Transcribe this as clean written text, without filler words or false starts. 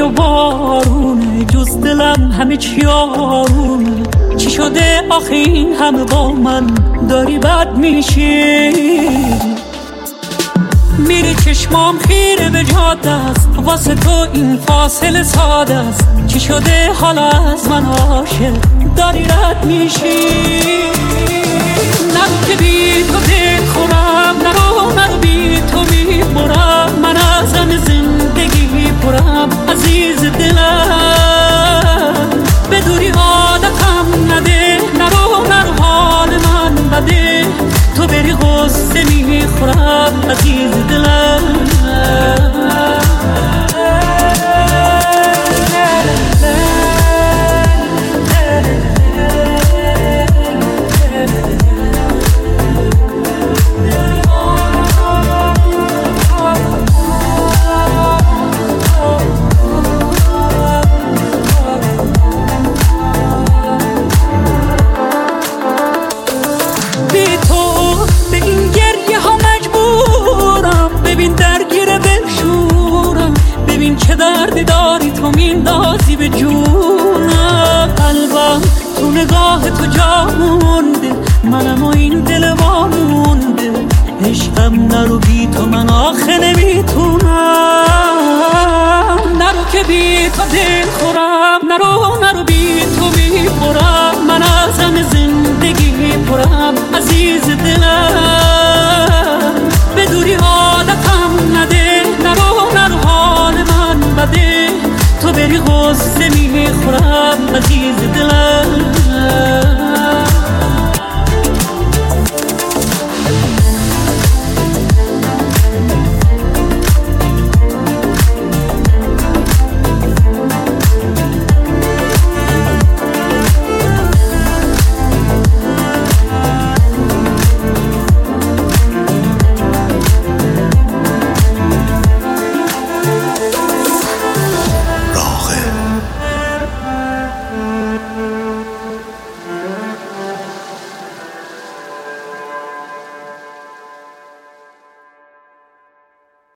و بارونه، جز دلم همه چی آرومه. چی شده آخه این همه با من داری بد میشی؟ میری چشمام خیره به جاده است، واسه تو این فاصله ساده است. چی شده حالا از من عاشق داری رد میشی؟ نرو که بی تو دل خورم، نرو بی تو میبرم. من از غم زندگی پرم عزیز دلم، به دوری عادتم نده. نرو حال من بده، تو بری غصه میخورم عزیز دلم. چه دردی داری تو میندازی به جونم، قلبم تو نگاه تو جا موند.